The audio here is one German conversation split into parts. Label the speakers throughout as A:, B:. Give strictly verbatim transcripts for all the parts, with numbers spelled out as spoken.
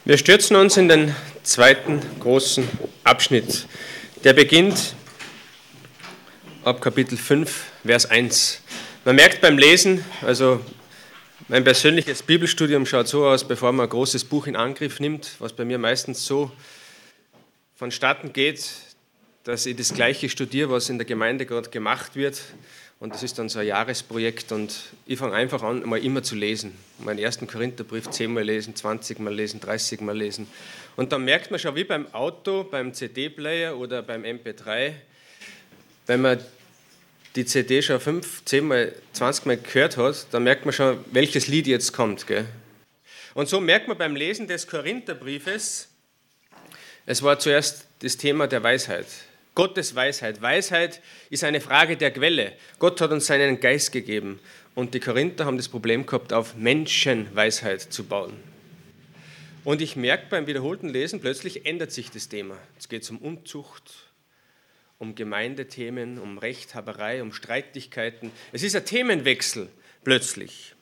A: Wir stürzen uns in den zweiten großen Abschnitt. Der beginnt ab Kapitel fünf, Vers eins. Man merkt beim Lesen, also mein persönliches Bibelstudium schaut so aus, bevor man ein großes Buch in Angriff nimmt, was bei mir meistens so vonstatten geht, dass ich das Gleiche studiere, was in der Gemeinde gerade gemacht wird. Und das ist dann so ein Jahresprojekt und ich fange einfach an, mal immer zu lesen. Meinen ersten Korintherbrief zehnmal lesen, zwanzigmal lesen, dreißigmal lesen. Und dann merkt man schon, wie beim Auto, beim C D-Player oder beim M P drei, wenn man die C D schon fünf, zehnmal, zwanzigmal gehört hat, dann merkt man schon, welches Lied jetzt kommt. Gell? Und so merkt man beim Lesen des Korintherbriefes, es war zuerst das Thema der Weisheit. Gottes Weisheit. Weisheit ist eine Frage der Quelle. Gott hat uns seinen Geist gegeben. Und die Korinther haben das Problem gehabt, auf Menschenweisheit zu bauen. Und ich merke beim wiederholten Lesen, plötzlich ändert sich das Thema. Es geht um Unzucht, um Gemeindethemen, um Rechthaberei, um Streitigkeiten. Es ist ein Themenwechsel plötzlich.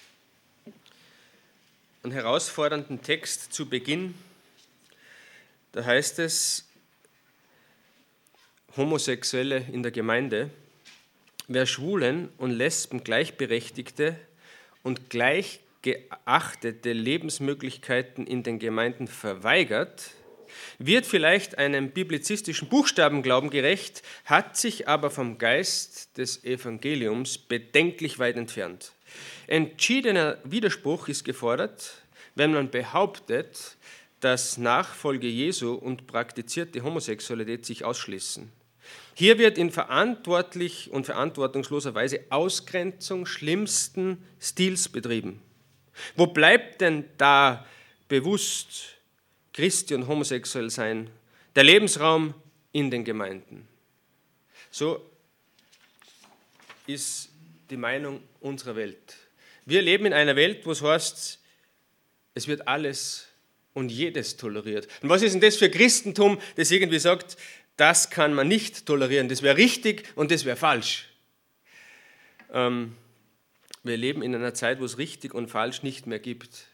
A: Einen herausfordernden Text zu Beginn. Da heißt es, Homosexuelle in der Gemeinde, wer Schwulen und Lesben gleichberechtigte und gleichgeachtete Lebensmöglichkeiten in den Gemeinden verweigert, wird vielleicht einem biblizistischen Buchstabenglauben gerecht, hat sich aber vom Geist des Evangeliums bedenklich weit entfernt. Entschiedener Widerspruch ist gefordert, wenn man behauptet, dass Nachfolge Jesu und praktizierte Homosexualität sich ausschließen. Hier wird in verantwortlich und verantwortungsloser Weise Ausgrenzung schlimmsten Stils betrieben. Wo bleibt denn da bewusst Christi und homosexuell sein? Der Lebensraum in den Gemeinden. So ist die Meinung unserer Welt. Wir leben in einer Welt, wo es heißt, es wird alles und jedes toleriert. Und was ist denn das für Christentum, das irgendwie sagt, das kann man nicht tolerieren, das wäre richtig und das wäre falsch. Ähm, wir leben in einer Zeit, wo es richtig und falsch nicht mehr gibt.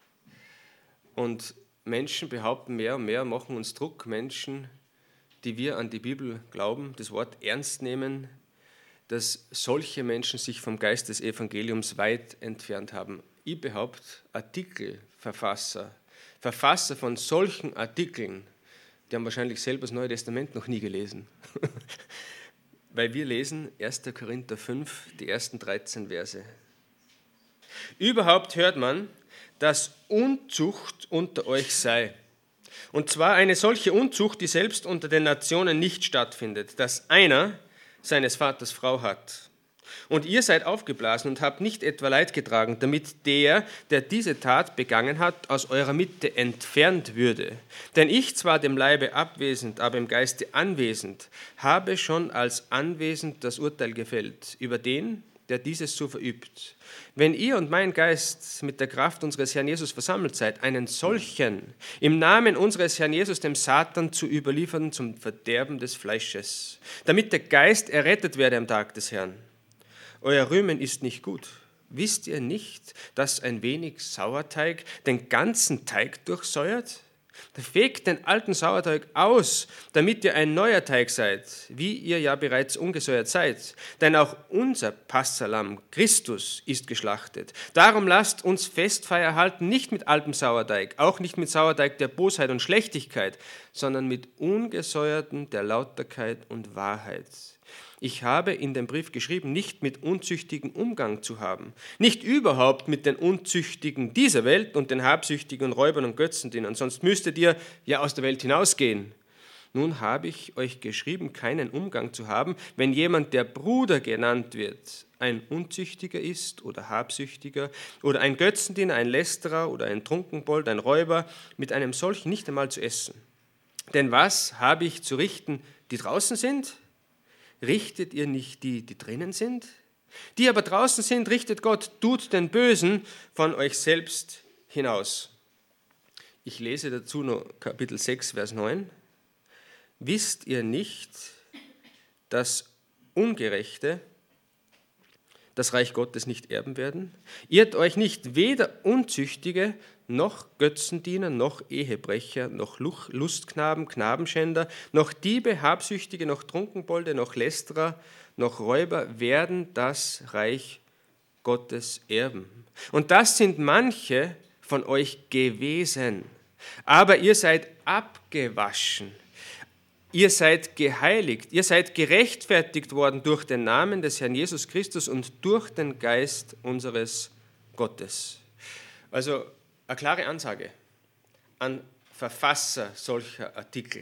A: Und Menschen behaupten mehr und mehr, machen uns Druck, Menschen, die wir an die Bibel glauben, das Wort ernst nehmen, dass solche Menschen sich vom Geist des Evangeliums weit entfernt haben. Ich behaupte, Artikelverfasser, Verfasser von solchen Artikeln, die haben wahrscheinlich selber das Neue Testament noch nie gelesen. Weil wir lesen erster Korinther fünf, die ersten dreizehn Verse. Überhaupt hört man, dass Unzucht unter euch sei. Und zwar eine solche Unzucht, die selbst unter den Nationen nicht stattfindet, dass einer seines Vaters Frau hat. Und ihr seid aufgeblasen und habt nicht etwa Leid getragen, damit der, der diese Tat begangen hat, aus eurer Mitte entfernt würde. Denn ich zwar dem Leibe abwesend, aber im Geiste anwesend, habe schon als anwesend das Urteil gefällt über den, der dieses so verübt. Wenn ihr und mein Geist mit der Kraft unseres Herrn Jesus versammelt seid, einen solchen im Namen unseres Herrn Jesus dem Satan zu überliefern zum Verderben des Fleisches, damit der Geist errettet werde am Tag des Herrn. Euer Rühmen ist nicht gut. Wisst ihr nicht, dass ein wenig Sauerteig den ganzen Teig durchsäuert? Fegt den alten Sauerteig aus, damit ihr ein neuer Teig seid, wie ihr ja bereits ungesäuert seid. Denn auch unser Passahlamm Christus ist geschlachtet. Darum lasst uns Festfeier halten, nicht mit altem Sauerteig, auch nicht mit Sauerteig der Bosheit und Schlechtigkeit, sondern mit ungesäuerten der Lauterkeit und Wahrheit. Ich habe in dem Brief geschrieben, nicht mit unzüchtigen Umgang zu haben, nicht überhaupt mit den Unzüchtigen dieser Welt und den Habsüchtigen und Räubern und Götzendienern, sonst müsstet ihr ja aus der Welt hinausgehen. Nun habe ich euch geschrieben, keinen Umgang zu haben, wenn jemand, der Bruder genannt wird, ein Unzüchtiger ist oder Habsüchtiger oder ein Götzendiener, ein Lästerer oder ein Trunkenbold, ein Räuber, mit einem solchen nicht einmal zu essen. Denn was habe ich zu richten, die draußen sind? Richtet ihr nicht die, die drinnen sind? Die aber draußen sind, richtet Gott, tut den Bösen von euch selbst hinaus. Ich lese dazu noch Kapitel sechs, Vers neun. Wisst ihr nicht, dass Ungerechte das Reich Gottes nicht erben werden? Irrt euch nicht, weder Unzüchtige, noch Götzendiener, noch Ehebrecher, noch Lustknaben, Knabenschänder, noch Diebe, Habsüchtige, noch Trunkenbolde, noch Lästerer, noch Räuber werden das Reich Gottes erben. Und das sind manche von euch gewesen, aber ihr seid abgewaschen. Ihr seid geheiligt, ihr seid gerechtfertigt worden durch den Namen des Herrn Jesus Christus und durch den Geist unseres Gottes. Also eine klare Ansage an Verfasser solcher Artikel.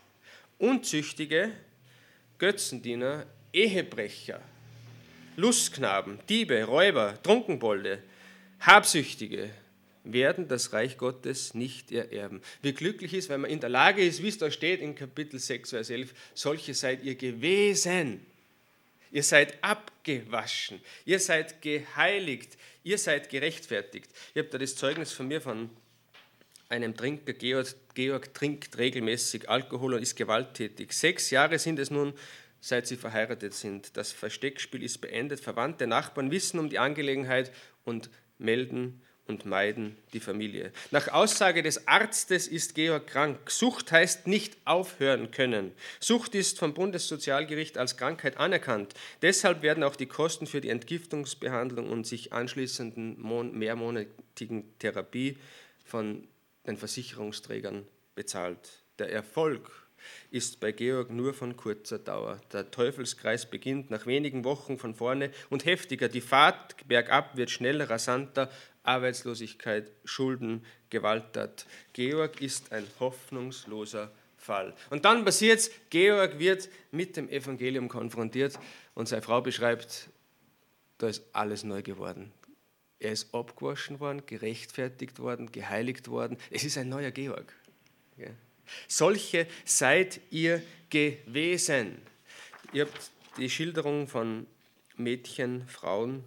A: Unzüchtige, Götzendiener, Ehebrecher, Lustknaben, Diebe, Räuber, Trunkenbolde, Habsüchtige werden das Reich Gottes nicht ererben. Wie glücklich ist, wenn man in der Lage ist, wie es da steht in Kapitel sechs, Vers elf, solche seid ihr gewesen. Ihr seid abgewaschen, ihr seid geheiligt, ihr seid gerechtfertigt. Ich habe da das Zeugnis von mir von einem Trinker, Georg, Georg trinkt regelmäßig Alkohol und ist gewalttätig. Sechs Jahre sind es nun, seit sie verheiratet sind. Das Versteckspiel ist beendet, Verwandte, Nachbarn wissen um die Angelegenheit und melden und meiden die Familie. Nach Aussage des Arztes ist Georg krank. Sucht heißt nicht aufhören können. Sucht ist vom Bundessozialgericht als Krankheit anerkannt. Deshalb werden auch die Kosten für die Entgiftungsbehandlung und sich anschließenden mehrmonatigen Therapie von den Versicherungsträgern bezahlt. Der Erfolg ist bei Georg nur von kurzer Dauer. Der Teufelskreis beginnt nach wenigen Wochen von vorne und heftiger. Die Fahrt bergab wird schneller, rasanter. Arbeitslosigkeit, Schulden, Gewalttat. Georg ist ein hoffnungsloser Fall. Und dann passiert es, Georg wird mit dem Evangelium konfrontiert und seine Frau beschreibt, da ist alles neu geworden. Er ist abgewaschen worden, gerechtfertigt worden, geheiligt worden. Es ist ein neuer Georg. Ja. Solche seid ihr gewesen. Ihr habt die Schilderung von Mädchen, Frauen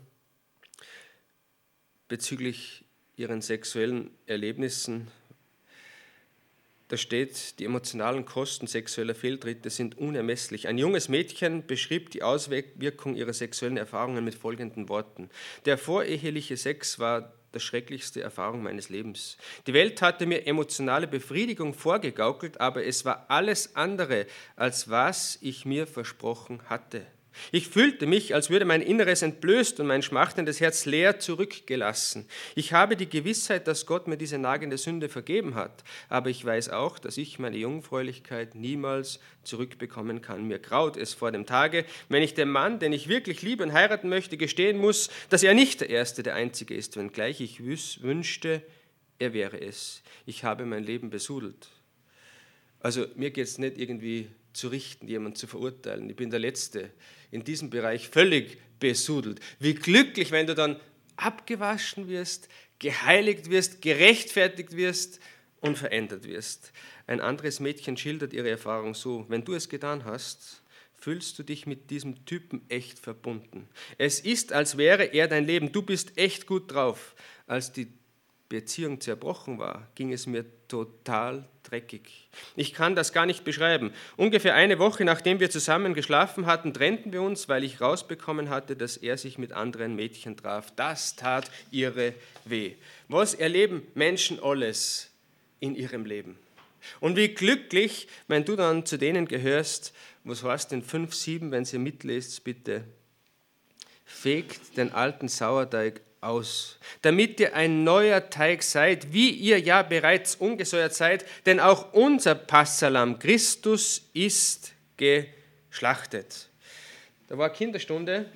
A: bezüglich ihren sexuellen Erlebnissen. Da steht, die emotionalen Kosten sexueller Fehltritte sind unermesslich. Ein junges Mädchen beschrieb die Auswirkung ihrer sexuellen Erfahrungen mit folgenden Worten. Der voreheliche Sex war die schrecklichste Erfahrung meines Lebens. Die Welt hatte mir emotionale Befriedigung vorgegaukelt, aber es war alles andere, als was ich mir versprochen hatte. Ich fühlte mich, als würde mein Inneres entblößt und mein schmachtendes Herz leer zurückgelassen. Ich habe die Gewissheit, dass Gott mir diese nagende Sünde vergeben hat, aber ich weiß auch, dass ich meine Jungfräulichkeit niemals zurückbekommen kann. Mir graut es vor dem Tage, wenn ich dem Mann, den ich wirklich liebe und heiraten möchte, gestehen muss, dass er nicht der Erste, der Einzige ist, wenngleich ich wünschte, er wäre es. Ich habe mein Leben besudelt. Also mir geht es nicht irgendwie zu richten, jemanden zu verurteilen. Ich bin der Letzte in diesem Bereich völlig besudelt. Wie glücklich, wenn du dann abgewaschen wirst, geheiligt wirst, gerechtfertigt wirst und verändert wirst. Ein anderes Mädchen schildert ihre Erfahrung so: Wenn du es getan hast, fühlst du dich mit diesem Typen echt verbunden. Es ist, als wäre er dein Leben. Du bist echt gut drauf. Als die Beziehung zerbrochen war, ging es mir total dreckig. Ich kann das gar nicht beschreiben. Ungefähr eine Woche, nachdem wir zusammen geschlafen hatten, trennten wir uns, weil ich rausbekommen hatte, dass er sich mit anderen Mädchen traf. Das tat ihre weh. Was erleben Menschen alles in ihrem Leben? Und wie glücklich, wenn du dann zu denen gehörst, was heißt denn fünf sieben, wenn ihr mitlest, bitte, fegt den alten Sauerteig aus, damit ihr ein neuer Teig seid, wie ihr ja bereits ungesäuert seid, denn auch unser Passalam Christus ist geschlachtet. Da war Kinderstunde.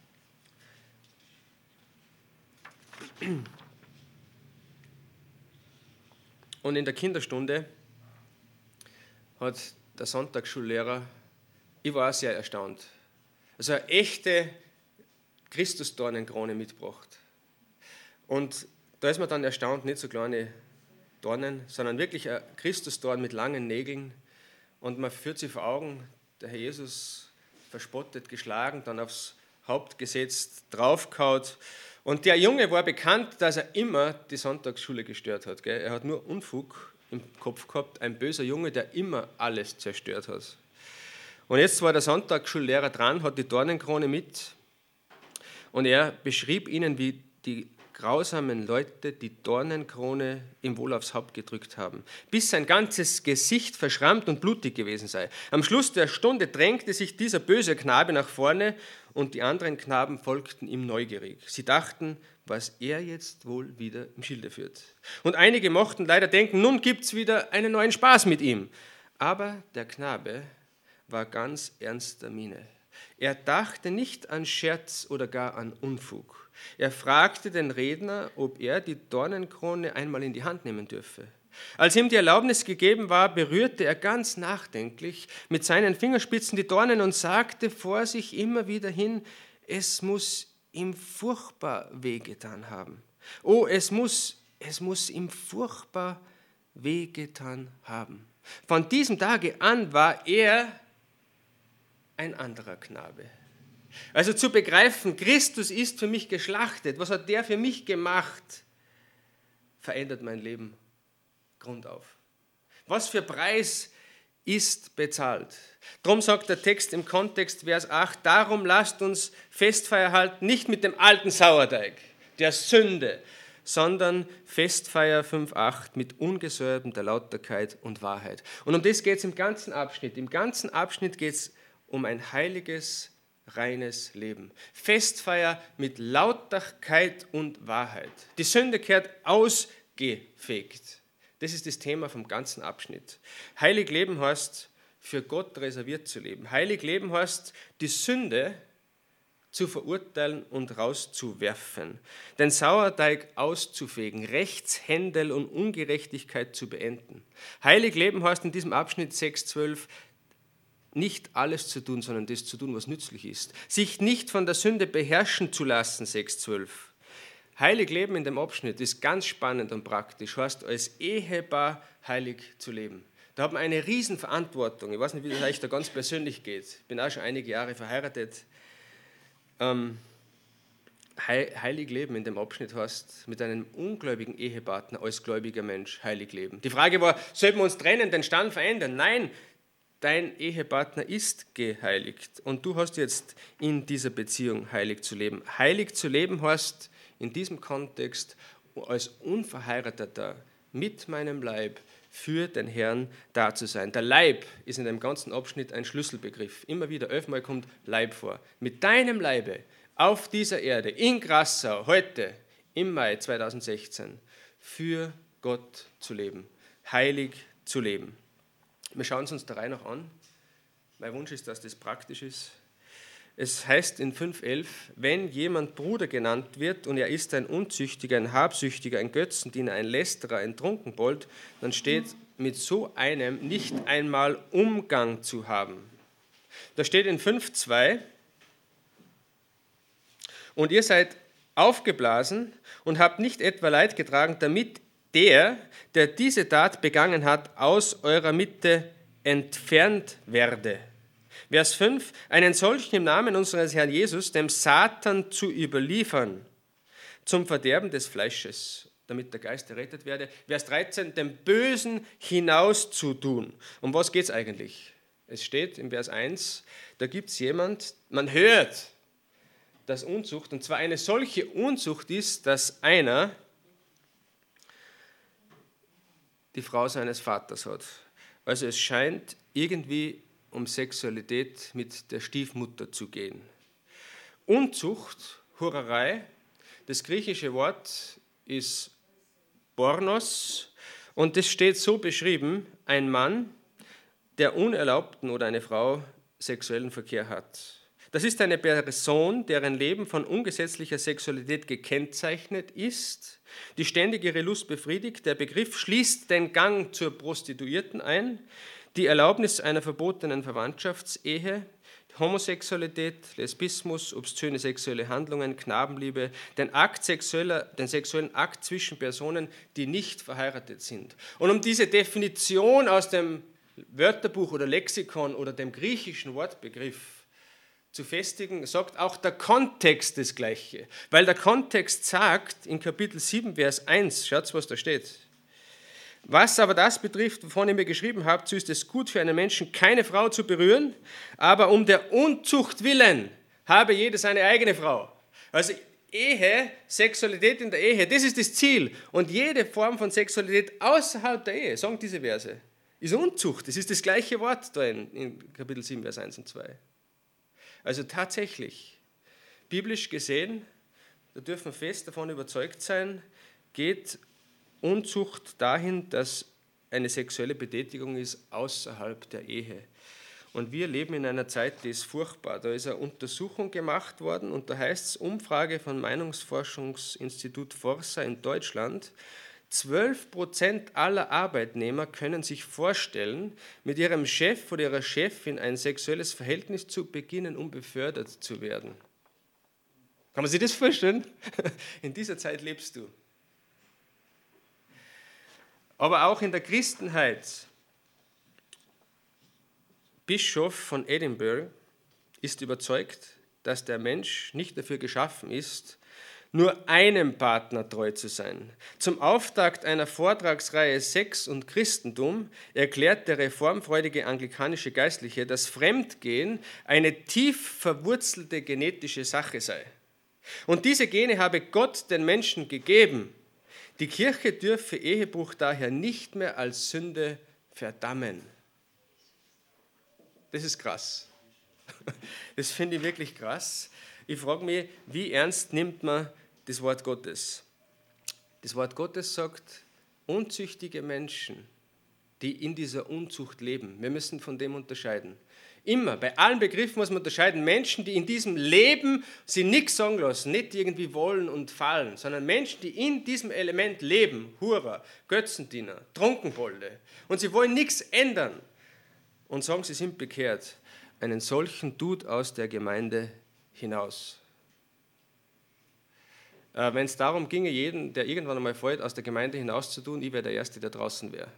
A: Und in der Kinderstunde hat der Sonntagsschullehrer, ich war sehr erstaunt, also eine echte Christusdornenkrone mitgebracht. Und da ist man dann erstaunt, nicht so kleine Dornen, sondern wirklich ein Christusdorn mit langen Nägeln. Und man führt sich vor Augen, der Herr Jesus verspottet, geschlagen, dann aufs Haupt gesetzt, draufgehaut. Und der Junge war bekannt, dass er immer die Sonntagsschule gestört hat. Gell? Er hat nur Unfug im Kopf gehabt, ein böser Junge, der immer alles zerstört hat. Und jetzt war der Sonntagsschullehrer dran, hat die Dornenkrone mit. Und er beschrieb ihnen, wie die grausamen Leute die Dornenkrone ihm wohl aufs Haupt gedrückt haben, bis sein ganzes Gesicht verschrammt und blutig gewesen sei. Am Schluss der Stunde drängte sich dieser böse Knabe nach vorne und die anderen Knaben folgten ihm neugierig. Sie dachten, was er jetzt wohl wieder im Schilde führt. Und einige mochten leider denken, nun gibt's wieder einen neuen Spaß mit ihm. Aber der Knabe war ganz ernster Miene. Er dachte nicht an Scherz oder gar an Unfug. Er fragte den Redner, ob er die Dornenkrone einmal in die Hand nehmen dürfe. Als ihm die Erlaubnis gegeben war, berührte er ganz nachdenklich mit seinen Fingerspitzen die Dornen und sagte vor sich immer wieder hin, es muss ihm furchtbar wehgetan haben. Oh, es muss, es muss ihm furchtbar wehgetan haben. Von diesem Tage an war er ein anderer Knabe. Also zu begreifen, Christus ist für mich geschlachtet, was hat der für mich gemacht, verändert mein Leben grundauf. Was für Preis ist bezahlt. Darum sagt der Text im Kontext Vers acht, darum lasst uns Festfeier halten, nicht mit dem alten Sauerteig, der Sünde, sondern Festfeier fünf acht mit ungesäuerter Lauterkeit und Wahrheit. Und um das geht es im ganzen Abschnitt. Im ganzen Abschnitt geht es um ein heiliges, reines Leben. Festfeier mit Lauterkeit und Wahrheit. Die Sünde kehrt ausgefegt. Das ist das Thema vom ganzen Abschnitt. Heilig leben heißt, für Gott reserviert zu leben. Heilig leben heißt, die Sünde zu verurteilen und rauszuwerfen. Den Sauerteig auszufegen, Rechtshändel und Ungerechtigkeit zu beenden. Heilig leben heißt in diesem Abschnitt sechs zwölf, nicht alles zu tun, sondern das zu tun, was nützlich ist. Sich nicht von der Sünde beherrschen zu lassen, sechs zwölf. Heilig leben in dem Abschnitt ist ganz spannend und praktisch, heißt als Ehepaar heilig zu leben. Da hat man eine Riesenverantwortung. Ich weiß nicht, wie das euch da ganz persönlich geht. Ich bin auch schon einige Jahre verheiratet. Ähm, heilig leben in dem Abschnitt heißt, mit einem ungläubigen Ehepartner als gläubiger Mensch heilig leben. Die Frage war, sollten wir uns trennen, den Stand verändern? Nein, dein Ehepartner ist geheiligt und du hast jetzt in dieser Beziehung heilig zu leben. Heilig zu leben heißt in diesem Kontext als Unverheirateter mit meinem Leib für den Herrn da zu sein. Der Leib ist in dem ganzen Abschnitt ein Schlüsselbegriff. Immer wieder, elfmal kommt Leib vor. Mit deinem Leibe auf dieser Erde, in Grassau, heute, im Mai zweitausendsechzehn, für Gott zu leben, heilig zu leben. Wir schauen es uns der Reihe nach an. Mein Wunsch ist, dass das praktisch ist. Es heißt in fünf elf, wenn jemand Bruder genannt wird und er ist ein Unzüchtiger, ein Habsüchtiger, ein Götzendiener, ein Lästerer, ein Trunkenbold, dann steht mit so einem nicht einmal Umgang zu haben. Da steht in fünf zwei, und ihr seid aufgeblasen und habt nicht etwa Leid getragen, damit der, der diese Tat begangen hat, aus eurer Mitte entfernt werde. Vers fünf, einen solchen im Namen unseres Herrn Jesus, dem Satan zu überliefern, zum Verderben des Fleisches, damit der Geist errettet werde. Vers dreizehn, dem Bösen hinauszutun. Um was geht es eigentlich? Es steht im Vers eins, da gibt es jemand, man hört, dass Unzucht, und zwar eine solche Unzucht ist, dass einer die Frau seines Vaters hat. Also es scheint irgendwie um Sexualität mit der Stiefmutter zu gehen. Unzucht, Hurerei, das griechische Wort ist Pornos und das steht so beschrieben, ein Mann, der unerlaubten oder eine Frau sexuellen Verkehr hat. Das ist eine Person, deren Leben von ungesetzlicher Sexualität gekennzeichnet ist, die ständig ihre Lust befriedigt. Der Begriff schließt den Gang zur Prostituierten ein, die Erlaubnis einer verbotenen Verwandtschaftsehe, Homosexualität, Lesbismus, obszöne sexuelle Handlungen, Knabenliebe, den, Akt sexueller, den sexuellen Akt zwischen Personen, die nicht verheiratet sind. Und um diese Definition aus dem Wörterbuch oder Lexikon oder dem griechischen Wortbegriff zu festigen, sagt auch der Kontext das Gleiche. Weil der Kontext sagt in Kapitel sieben, Vers eins, schaut, was da steht. Was aber das betrifft, wovon ihr mir geschrieben habt, so ist es gut für einen Menschen, keine Frau zu berühren, aber um der Unzucht willen habe jeder seine eigene Frau. Also Ehe, Sexualität in der Ehe, das ist das Ziel. Und jede Form von Sexualität außerhalb der Ehe, sagen diese Verse, ist Unzucht. Das ist das gleiche Wort da in, in Kapitel sieben, Vers eins und zwei. Also tatsächlich, biblisch gesehen, da dürfen wir fest davon überzeugt sein, geht Unzucht dahin, dass eine sexuelle Betätigung ist außerhalb der Ehe. Und wir leben in einer Zeit, die ist furchtbar. Da ist eine Untersuchung gemacht worden und da heißt es, Umfrage von Meinungsforschungsinstitut Forsa in Deutschland, zwölf Prozent aller Arbeitnehmer können sich vorstellen, mit ihrem Chef oder ihrer Chefin ein sexuelles Verhältnis zu beginnen, um befördert zu werden. Kann man sich das vorstellen? In dieser Zeit lebst du. Aber auch in der Christenheit, Bischof von Edinburgh ist überzeugt, dass der Mensch nicht dafür geschaffen ist, nur einem Partner treu zu sein. Zum Auftakt einer Vortragsreihe Sex und Christentum erklärt der reformfreudige anglikanische Geistliche, dass Fremdgehen eine tief verwurzelte genetische Sache sei. Und diese Gene habe Gott den Menschen gegeben. Die Kirche dürfe Ehebruch daher nicht mehr als Sünde verdammen. Das ist krass. Das finde ich wirklich krass. Ich frage mich, wie ernst nimmt man das Wort Gottes? Das Wort Gottes sagt, unzüchtige Menschen, die in dieser Unzucht leben, wir müssen von dem unterscheiden. Immer, bei allen Begriffen muss man unterscheiden, Menschen, die in diesem Leben sie nichts sagen lassen, nicht irgendwie wollen und fallen, sondern Menschen, die in diesem Element leben, Hurer, Götzendiener, Trunkenbolde, und sie wollen nichts ändern und sagen, sie sind bekehrt, einen solchen tut aus der Gemeinde hinaus. Äh, Wenn es darum ginge, jeden, der irgendwann einmal fällt, aus der Gemeinde hinaus zu tun, ich wäre der Erste, der draußen wäre.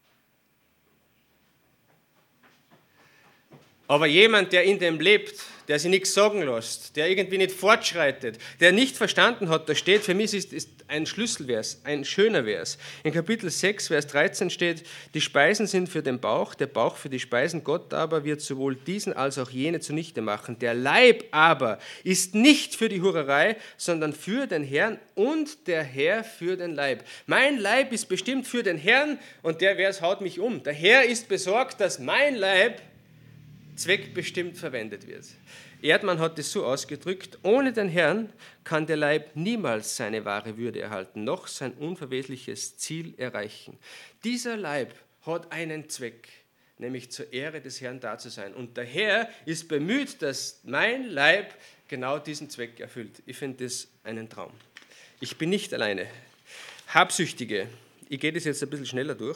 A: Aber jemand, der in dem lebt, der sich nichts sagen lässt, der irgendwie nicht fortschreitet, der nicht verstanden hat, da steht, für mich ist, ist ein Schlüsselvers, ein schöner Vers. In Kapitel sechs, Vers dreizehn steht, die Speisen sind für den Bauch, der Bauch für die Speisen, Gott aber wird sowohl diesen als auch jene zunichte machen. Der Leib aber ist nicht für die Hurerei, sondern für den Herrn und der Herr für den Leib. Mein Leib ist bestimmt für den Herrn und der Vers haut mich um. Der Herr ist besorgt, dass mein Leib zweckbestimmt verwendet wird. Erdmann hat es so ausgedrückt, ohne den Herrn kann der Leib niemals seine wahre Würde erhalten, noch sein unverwesliches Ziel erreichen. Dieser Leib hat einen Zweck, nämlich zur Ehre des Herrn da zu sein. Und der Herr ist bemüht, dass mein Leib genau diesen Zweck erfüllt. Ich finde das einen Traum. Ich bin nicht alleine. Habsüchtige, ich gehe das jetzt ein bisschen schneller durch.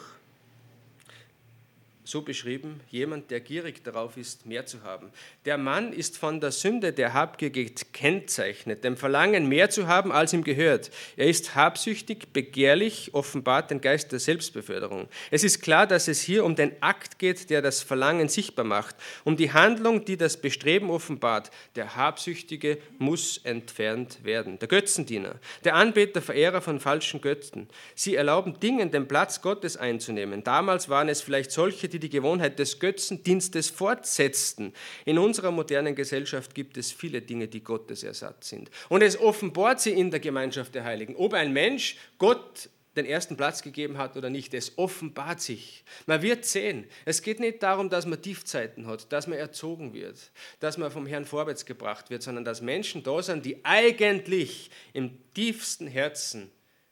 A: So beschrieben, jemand, der gierig darauf ist, mehr zu haben. Der Mann ist von der Sünde der Habgier gekennzeichnet, dem Verlangen, mehr zu haben, als ihm gehört. Er ist habsüchtig, begehrlich, offenbart den Geist der Selbstbeförderung. Es ist klar, dass es hier um den Akt geht, der das Verlangen sichtbar macht, um die Handlung, die das Bestreben offenbart. Der Habsüchtige muss entfernt werden. Der Götzendiener, der Anbeter, Verehrer von falschen Götzen. Sie erlauben Dingen, den Platz Gottes einzunehmen. Damals waren es vielleicht solche, die die Gewohnheit des Götzendienstes fortsetzten. In unserer modernen Gesellschaft gibt es viele Dinge, die Gottesersatz sind. Und es offenbart sie in der Gemeinschaft der Heiligen. Ob ein Mensch Gott den ersten Platz gegeben hat oder nicht, es offenbart sich. Man wird sehen, es geht nicht darum, dass man Tiefzeiten hat, dass man erzogen wird, dass man vom Herrn vorwärts gebracht wird, sondern dass Menschen da sind, die eigentlich im tiefsten Herzen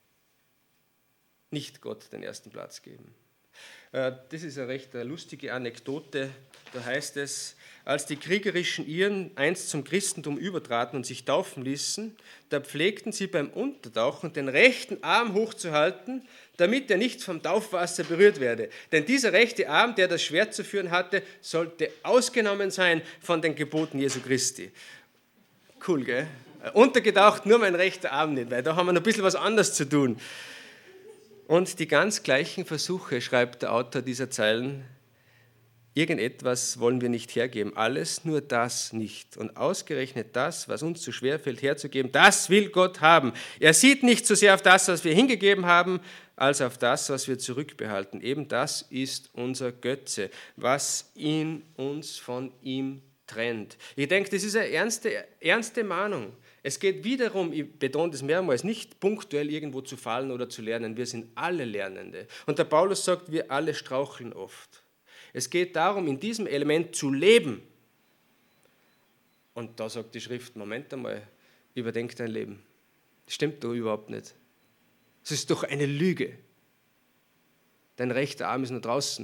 A: nicht Gott den ersten Platz geben. Das ist eine recht lustige Anekdote. Da heißt es, als die kriegerischen Iren einst zum Christentum übertraten und sich taufen ließen, da pflegten sie beim Untertauchen den rechten Arm hochzuhalten, damit er nicht vom Taufwasser berührt werde. Denn dieser rechte Arm, der das Schwert zu führen hatte, sollte ausgenommen sein von den Geboten Jesu Christi. Cool, gell? Untergetaucht nur mein rechter Arm nicht, weil da haben wir noch ein bisschen was anderes zu tun. Und die ganz gleichen Versuche, schreibt der Autor dieser Zeilen, irgendetwas wollen wir nicht hergeben, alles, nur das nicht. Und ausgerechnet das, was uns zu schwer fällt herzugeben, das will Gott haben. Er sieht nicht so sehr auf das, was wir hingegeben haben, als auf das, was wir zurückbehalten. Eben das ist unser Götze, was in uns von ihm trennt. Ich denke, das ist eine ernste, ernste Mahnung. Es geht wiederum, ich betone das mehrmals, nicht punktuell irgendwo zu fallen oder zu lernen. Wir sind alle Lernende. Und der Paulus sagt, wir alle straucheln oft. Es geht darum, in diesem Element zu leben. Und da sagt die Schrift, Moment einmal, überdenk dein Leben. Das stimmt doch überhaupt nicht. Es ist doch eine Lüge. Dein rechter Arm ist nur draußen.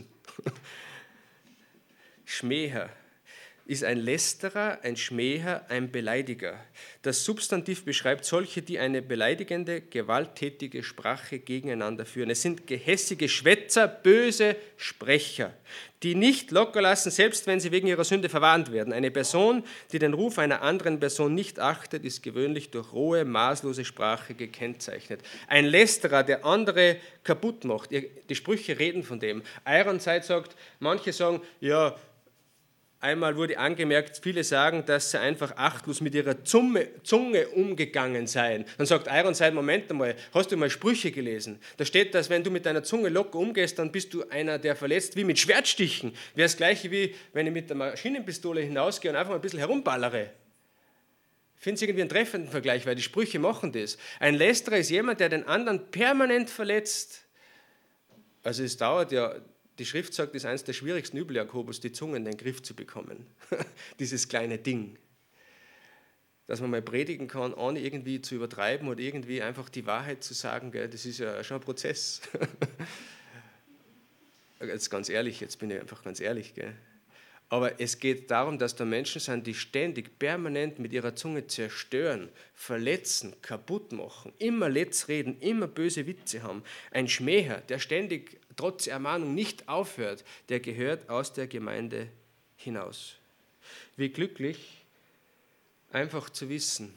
A: Schmäher ist ein Lästerer, ein Schmäher, ein Beleidiger. Das Substantiv beschreibt solche, die eine beleidigende, gewalttätige Sprache gegeneinander führen. Es sind gehässige Schwätzer, böse Sprecher, die nicht locker lassen, selbst wenn sie wegen ihrer Sünde verwarnt werden. Eine Person, die den Ruf einer anderen Person nicht achtet, ist gewöhnlich durch rohe, maßlose Sprache gekennzeichnet. Ein Lästerer, der andere kaputt macht. Die Sprüche reden von dem. Ironside sagt, manche sagen, ja, einmal wurde angemerkt, viele sagen, dass sie einfach achtlos mit ihrer Zunge, Zunge umgegangen seien. Dann sagt Ironside, Moment einmal, hast du mal Sprüche gelesen? Da steht, dass wenn du mit deiner Zunge locker umgehst, dann bist du einer, der verletzt wie mit Schwertstichen. Wäre das Gleiche wie, wenn ich mit der Maschinenpistole hinausgehe und einfach mal ein bisschen herumballere. Ich finde es irgendwie einen treffenden Vergleich, weil die Sprüche machen das. Ein Lästerer ist jemand, der den anderen permanent verletzt. Also es dauert ja... Die Schrift sagt, das ist eines der schwierigsten Übel Jakobus, die Zunge in den Griff zu bekommen. Dieses kleine Ding. Dass man mal predigen kann, ohne irgendwie zu übertreiben oder irgendwie einfach die Wahrheit zu sagen, gell, das ist ja schon ein Prozess. Jetzt ganz ehrlich, jetzt bin ich einfach ganz ehrlich. Gell. Aber es geht darum, dass da Menschen sind, die ständig, permanent mit ihrer Zunge zerstören, verletzen, kaputt machen, immer letzt reden, immer böse Witze haben. Ein Schmäher, der ständig trotz Ermahnung nicht aufhört, der gehört aus der Gemeinde hinaus. Wie glücklich, einfach zu wissen,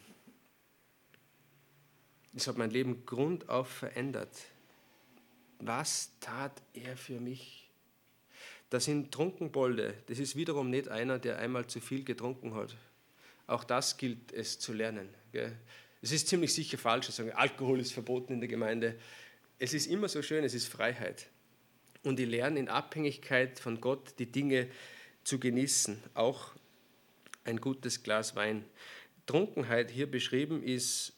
A: das hat mein Leben grundauf verändert. Was tat er für mich? Das sind Trunkenbolde. Das ist wiederum nicht einer, der einmal zu viel getrunken hat. Auch das gilt es zu lernen. Gell? Es ist ziemlich sicher falsch zu sagen, Alkohol ist verboten in der Gemeinde. Es ist immer so schön, es ist Freiheit. Und ich lerne in Abhängigkeit von Gott die Dinge zu genießen. Auch ein gutes Glas Wein. Trunkenheit hier beschrieben ist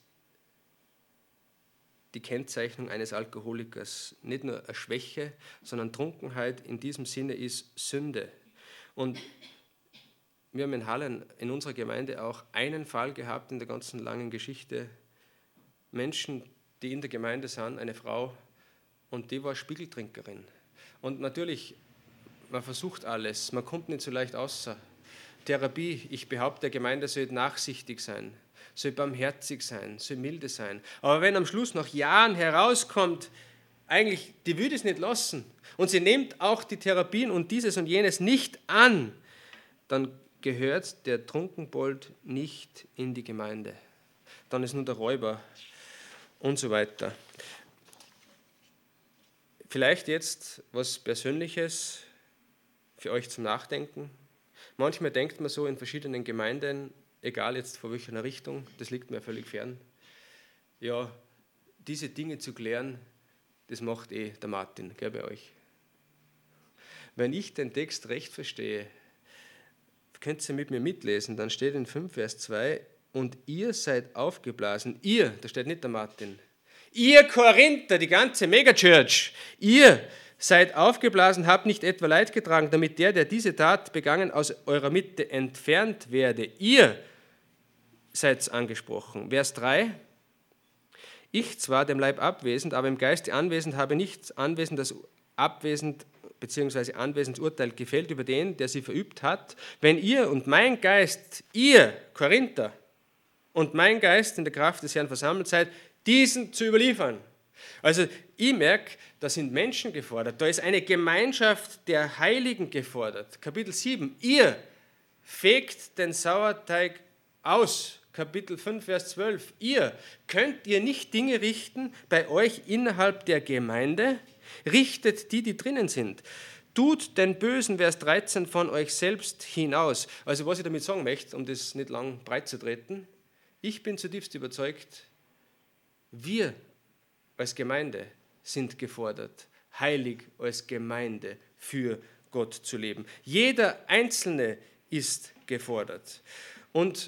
A: die Kennzeichnung eines Alkoholikers. Nicht nur eine Schwäche, sondern Trunkenheit in diesem Sinne ist Sünde. Und wir haben in Hallen, in unserer Gemeinde auch einen Fall gehabt in der ganzen langen Geschichte. Menschen, die in der Gemeinde sind, eine Frau, und die war Spiegeltrinkerin. Und natürlich, man versucht alles, man kommt nicht so leicht außer. Therapie, ich behaupte, der Gemeinde soll nachsichtig sein, soll barmherzig sein, soll milde sein. Aber wenn am Schluss nach Jahren herauskommt, eigentlich, die würde es nicht lassen und sie nimmt auch die Therapien und dieses und jenes nicht an, dann gehört der Trunkenbold nicht in die Gemeinde. Dann ist nur der Räuber und so weiter. Vielleicht jetzt was Persönliches für euch zum Nachdenken. Manchmal denkt man so in verschiedenen Gemeinden, egal jetzt von welcher Richtung, das liegt mir völlig fern. Ja, diese Dinge zu klären, das macht eh der Martin, gell, bei euch. Wenn ich den Text recht verstehe, könnt ihr mit mir mitlesen, dann steht in fünf Vers zwei, und ihr seid aufgeblasen, ihr, da steht nicht der Martin, ihr Korinther, die ganze Megachurch, ihr seid aufgeblasen, habt nicht etwa Leid getragen, damit der, der diese Tat begangen, aus eurer Mitte entfernt werde. Ihr seid angesprochen. Vers drei. Ich zwar dem Leib abwesend, aber im Geiste anwesend, habe nicht anwesend das abwesend bzw. anwesend Urteil gefällt über den, der sie verübt hat. Wenn ihr und mein Geist, ihr Korinther und mein Geist in der Kraft des Herrn versammelt seid, diesen zu überliefern. Also ich merke, da sind Menschen gefordert, da ist eine Gemeinschaft der Heiligen gefordert. Kapitel sieben, ihr fegt den Sauerteig aus. Kapitel fünf, Vers zwölf, ihr könnt ihr nicht Dinge richten bei euch innerhalb der Gemeinde? Richtet die, die drinnen sind. Tut den Bösen, Vers dreizehn, von euch selbst hinaus. Also was ich damit sagen möchte, um das nicht lang breit zu treten, ich bin zutiefst überzeugt, wir als Gemeinde sind gefordert, heilig als Gemeinde für Gott zu leben. Jeder Einzelne ist gefordert. Und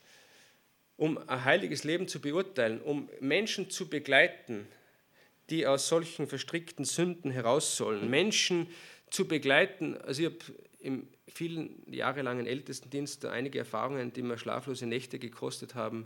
A: um ein heiliges Leben zu beurteilen, um Menschen zu begleiten, die aus solchen verstrickten Sünden heraus sollen, Menschen zu begleiten, also ich habe im vielen jahrelangen Ältestendienst einige Erfahrungen, die mir schlaflose Nächte gekostet haben,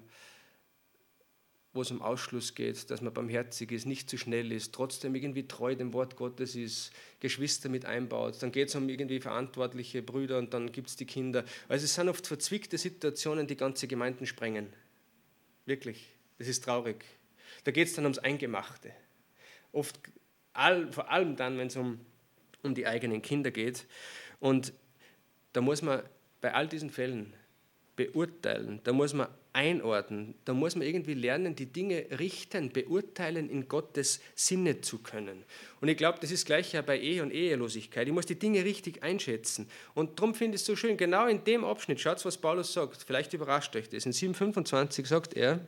A: wo es um Ausschluss geht, dass man barmherzig ist, nicht zu schnell ist, trotzdem irgendwie treu dem Wort Gottes ist, Geschwister mit einbaut. Dann geht es um irgendwie verantwortliche Brüder und dann gibt es die Kinder. Also es sind oft verzwickte Situationen, die ganze Gemeinden sprengen. Wirklich, das ist traurig. Da geht es dann ums Eingemachte. Oft, all, vor allem dann, wenn es um, um die eigenen Kinder geht. Und da muss man bei all diesen Fällen beurteilen, da muss man einordnen, da muss man irgendwie lernen, die Dinge richten, beurteilen, in Gottes Sinne zu können. Und ich glaube, das ist gleich ja bei Ehe und Ehelosigkeit. Ich muss die Dinge richtig einschätzen. Und darum finde ich es so schön, genau in dem Abschnitt, schaut, was Paulus sagt, vielleicht überrascht euch das. In sieben fünfundzwanzig sagt er,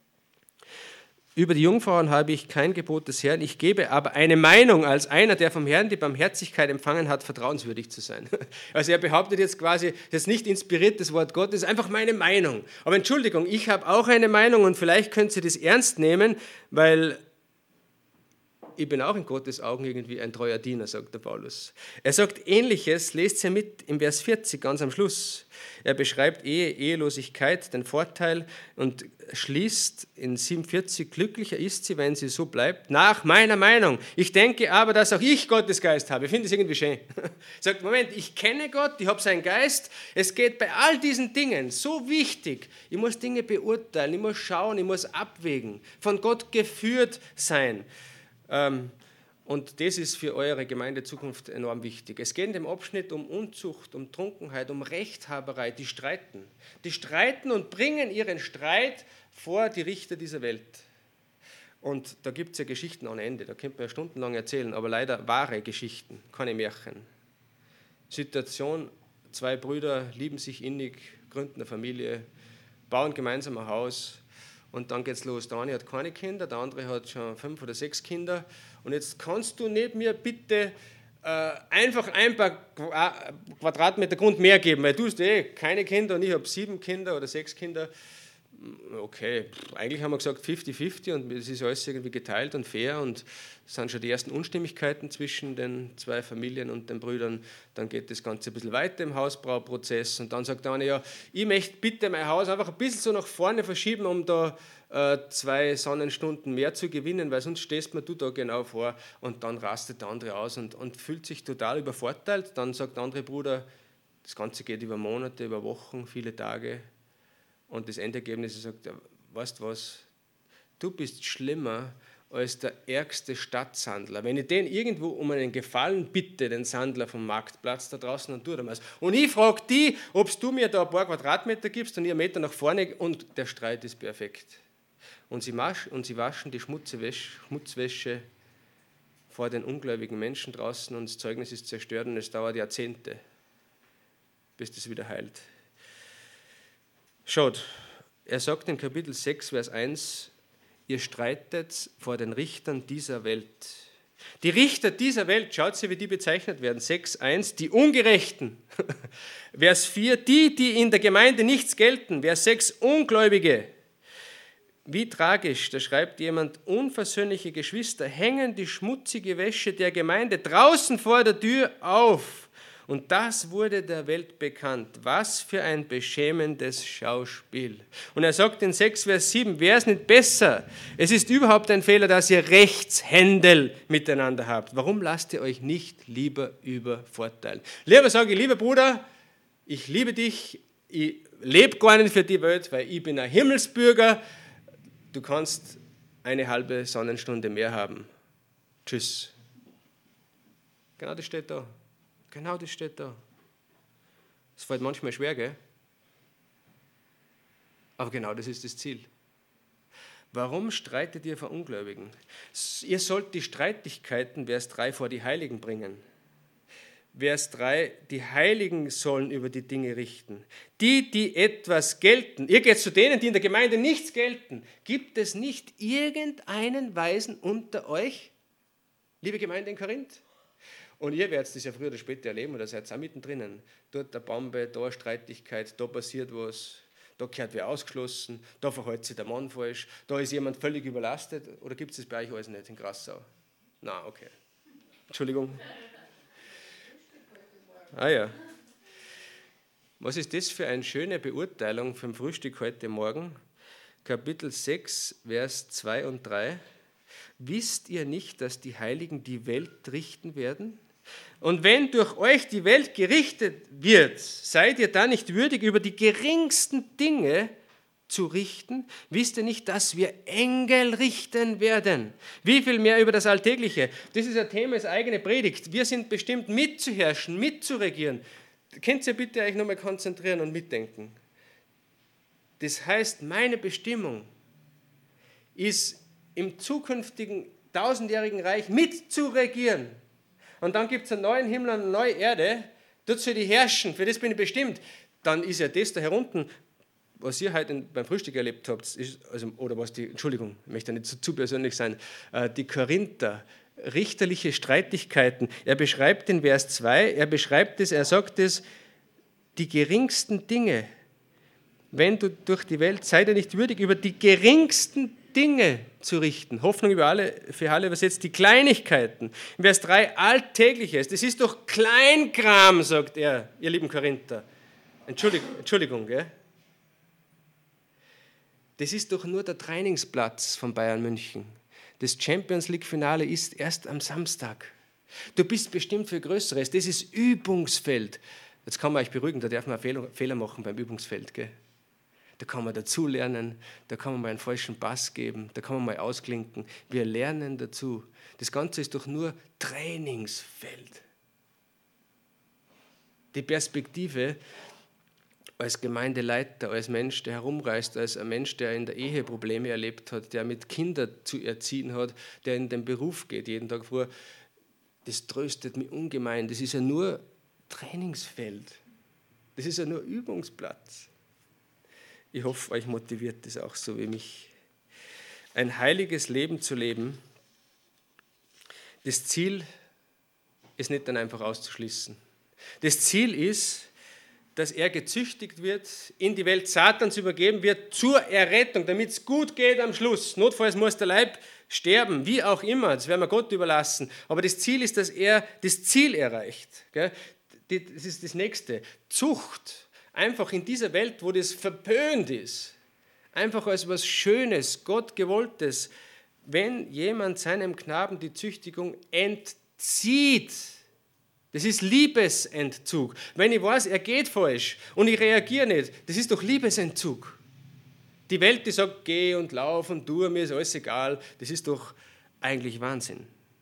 A: über die Jungfrauen habe ich kein Gebot des Herrn, ich gebe aber eine Meinung als einer, der vom Herrn die Barmherzigkeit empfangen hat, vertrauenswürdig zu sein. Also er behauptet jetzt quasi, das ist nicht inspiriert, das Wort Gottes, ist einfach meine Meinung. Aber Entschuldigung, ich habe auch eine Meinung und vielleicht könnt ihr das ernst nehmen, weil ich bin auch in Gottes Augen irgendwie ein treuer Diener, sagt der Paulus. Er sagt Ähnliches, lest ihr mit im Vers vierzig, ganz am Schluss. Er beschreibt Ehe, Ehelosigkeit, den Vorteil und schließt in siebenundvierzig, glücklicher ist sie, wenn sie so bleibt, nach meiner Meinung. Ich denke aber, dass auch ich Gottes Geist habe. Ich finde es irgendwie schön. Er sagt, Moment, ich kenne Gott, ich habe seinen Geist. Es geht bei all diesen Dingen so wichtig. Ich muss Dinge beurteilen, ich muss schauen, ich muss abwägen, von Gott geführt sein. Und das ist für eure Gemeindezukunft enorm wichtig. Es geht in dem Abschnitt um Unzucht, um Trunkenheit, um Rechthaberei, die streiten. Die streiten und bringen ihren Streit vor die Richter dieser Welt. Und da gibt es ja Geschichten ohne Ende, da könnte man ja stundenlang erzählen, aber leider wahre Geschichten, keine Märchen. Situation, zwei Brüder lieben sich innig, gründen eine Familie, bauen gemeinsam ein Haus. Und dann geht's los. Der eine hat keine Kinder, der andere hat schon fünf oder sechs Kinder. Und jetzt kannst du nicht mir bitte äh, einfach ein paar Quadratmeter Grund mehr geben, weil du hast eh keine Kinder und ich habe sieben Kinder oder sechs Kinder. Okay, eigentlich haben wir gesagt fünfzig fünfzig und es ist alles irgendwie geteilt und fair und es sind schon die ersten Unstimmigkeiten zwischen den zwei Familien und den Brüdern. Dann geht das Ganze ein bisschen weiter im Hausbauprozess und dann sagt der eine, ja, ich möchte bitte mein Haus einfach ein bisschen so nach vorne verschieben, um da äh, zwei Sonnenstunden mehr zu gewinnen, weil sonst stehst mir du da genau vor und dann rastet der andere aus und, und fühlt sich total übervorteilt. Dann sagt der andere Bruder, das Ganze geht über Monate, über Wochen, viele Tage. Und das Endergebnis ist, sagt, weißt du was, du bist schlimmer als der ärgste Stadtsandler. Wenn ich den irgendwo um einen Gefallen bitte, den Sandler vom Marktplatz da draußen, dann tut er was. Und ich frage die, ob du mir da ein paar Quadratmeter gibst und ich einen Meter nach vorne und der Streit ist perfekt. Und sie, masch, und sie waschen die Schmutzwäsche vor den ungläubigen Menschen draußen und das Zeugnis ist zerstört und es dauert Jahrzehnte, bis das wieder heilt. Schaut, er sagt in Kapitel sechs, Vers eins, ihr streitet vor den Richtern dieser Welt. Die Richter dieser Welt, schaut sie, wie die bezeichnet werden. sechs, eins, die Ungerechten. Vers vier, die, die in der Gemeinde nichts gelten. Vers sechs, Ungläubige. Wie tragisch, da schreibt jemand, unversöhnliche Geschwister hängen die schmutzige Wäsche der Gemeinde draußen vor der Tür auf. Und das wurde der Welt bekannt. Was für ein beschämendes Schauspiel. Und er sagt in sechs, Vers sieben, wäre es nicht besser? Es ist überhaupt ein Fehler, dass ihr Rechtshändel miteinander habt. Warum lasst ihr euch nicht lieber übervorteilen? Lieber sage ich, lieber Bruder, ich liebe dich, ich lebe gar nicht für die Welt, weil ich bin ein Himmelsbürger. Du kannst eine halbe Sonnenstunde mehr haben. Tschüss. Genau das steht da. Genau das steht da. Es fällt manchmal schwer, gell? Aber genau das ist das Ziel. Warum streitet ihr vor Ungläubigen? Ihr sollt die Streitigkeiten, Vers drei, vor die Heiligen bringen. Vers drei, die Heiligen sollen über die Dinge richten. Die, die etwas gelten. Ihr geht zu denen, die in der Gemeinde nichts gelten. Gibt es nicht irgendeinen Weisen unter euch? Liebe Gemeinde in Korinth? Und ihr werdet das ja früher oder später erleben, oder seid auch mittendrin. Dort eine Bombe, da eine Streitigkeit, da passiert was, da gehört wer ausgeschlossen, da verhält sich der Mann falsch, da ist jemand völlig überlastet. Oder gibt es das bei euch alles nicht in Grassau? Na, okay. Entschuldigung. Ah ja. Was ist das für eine schöne Beurteilung vom Frühstück heute Morgen? Kapitel sechs, Vers zwei und drei. Wisst ihr nicht, dass die Heiligen die Welt richten werden? Und wenn durch euch die Welt gerichtet wird, seid ihr dann nicht würdig, über die geringsten Dinge zu richten? Wisst ihr nicht, dass wir Engel richten werden? Wie viel mehr über das Alltägliche? Das ist ein Thema, das eigene Predigt. Wir sind bestimmt mitzuherrschen, mitzuregieren. Könnt ihr bitte euch nochmal konzentrieren und mitdenken? Das heißt, meine Bestimmung ist, im zukünftigen tausendjährigen Reich mitzuregieren. Und dann gibt es einen neuen Himmel und eine neue Erde, dort soll ich herrschen, für das bin ich bestimmt. Dann ist ja das da herunten, was ihr heute beim Frühstück erlebt habt, ist, also, oder was die, Entschuldigung, ich möchte nicht zu, zu persönlich sein, äh, die Korinther, richterliche Streitigkeiten. Er beschreibt in Vers zwei, er beschreibt es, er sagt es, die geringsten Dinge, wenn du durch die Welt, seid ihr nicht würdig, über die geringsten Dinge zu richten. Hoffnung über alle, für alle übersetzt, die Kleinigkeiten. In Vers drei, Alltägliches. Das ist doch Kleinkram, sagt er, ihr lieben Korinther. Entschuldigung, Entschuldigung, gell? Das ist doch nur der Trainingsplatz von Bayern München. Das Champions League-Finale ist erst am Samstag. Du bist bestimmt für Größeres. Das ist Übungsfeld. Jetzt kann man euch beruhigen, da darf man Fehler, Fehler machen beim Übungsfeld. Gell? Da kann man dazulernen, da kann man mal einen falschen Pass geben, da kann man mal ausklinken. Wir lernen dazu. Das Ganze ist doch nur Trainingsfeld. Die Perspektive als Gemeindeleiter, als Mensch, der herumreist, als ein Mensch, der in der Ehe Probleme erlebt hat, der mit Kindern zu erziehen hat, der in den Beruf geht jeden Tag vor, das tröstet mich ungemein. Das ist ja nur Trainingsfeld. Das ist ja nur Übungsplatz. Ich hoffe, euch motiviert das auch so wie mich. Ein heiliges Leben zu leben, das Ziel ist nicht dann einfach auszuschließen. Das Ziel ist, dass er gezüchtigt wird, in die Welt Satans übergeben wird, zur Errettung, damit es gut geht am Schluss. Notfalls muss der Leib sterben, wie auch immer, das werden wir Gott überlassen. Aber das Ziel ist, dass er das Ziel erreicht. Das ist das Nächste. Zucht, einfach in dieser Welt, wo das verpönt ist, einfach als was Schönes, Gottgewolltes, wenn jemand seinem Knaben die Züchtigung entzieht. Das ist Liebesentzug. Wenn ich weiß, er geht falsch und ich reagiere nicht, das ist doch Liebesentzug. Die Welt, die sagt, geh und lauf und tu, mir ist alles egal, das ist doch eigentlich Wahnsinn.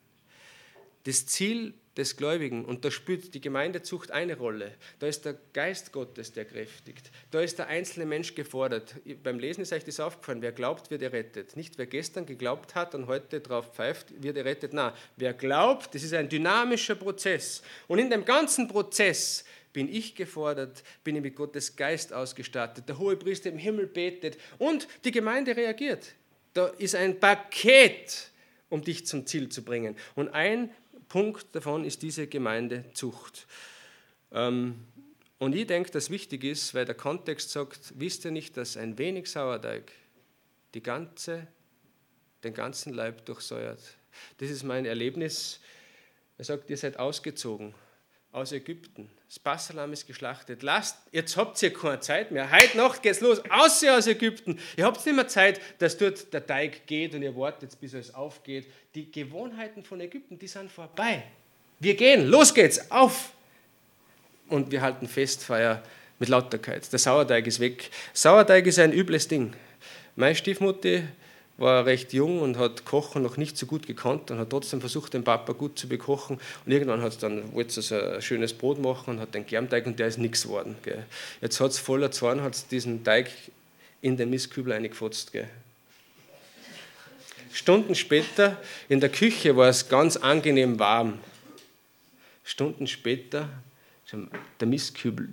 A: Das Ziel des Gläubigen, und da spielt die Gemeindezucht eine Rolle, da ist der Geist Gottes, der kräftigt, da ist der einzelne Mensch gefordert. Beim Lesen ist euch das aufgefallen, wer glaubt, wird errettet. Nicht wer gestern geglaubt hat und heute drauf pfeift, wird errettet. Nein, wer glaubt, das ist ein dynamischer Prozess. Und in dem ganzen Prozess bin ich gefordert, bin ich mit Gottes Geist ausgestattet, der Hohepriester im Himmel betet und die Gemeinde reagiert. Da ist ein Paket, um dich zum Ziel zu bringen. Und ein Punkt davon ist diese Gemeindezucht. Und ich denke, dass wichtig ist, weil der Kontext sagt, wisst ihr nicht, dass ein wenig Sauerteig die ganze, den ganzen Leib durchsäuert. Das ist mein Erlebnis. Er sagt, ihr seid ausgezogen aus Ägypten. Das Passahlamm ist geschlachtet. Lasst, jetzt habt ihr keine Zeit mehr. Heute Nacht geht's los. Außer aus Ägypten. Ihr habt nicht mehr Zeit, dass dort der Teig geht und ihr wartet, bis es aufgeht. Die Gewohnheiten von Ägypten, die sind vorbei. Wir gehen. Los geht's. Auf. Und wir halten Festfeier mit Lauterkeit. Der Sauerteig ist weg. Sauerteig ist ein übles Ding. Meine Stiefmutter war recht jung und hat Kochen noch nicht so gut gekannt und hat trotzdem versucht, den Papa gut zu bekochen. Und irgendwann hat dann, wollte sie so ein schönes Brot machen und hat den Germteig und der ist nichts geworden. Gell. Jetzt hat es voller Zorn hat sie diesen Teig in den Mistkübel reingefotzt. Gell. Stunden später in der Küche war es ganz angenehm warm. Stunden später der Mistkübel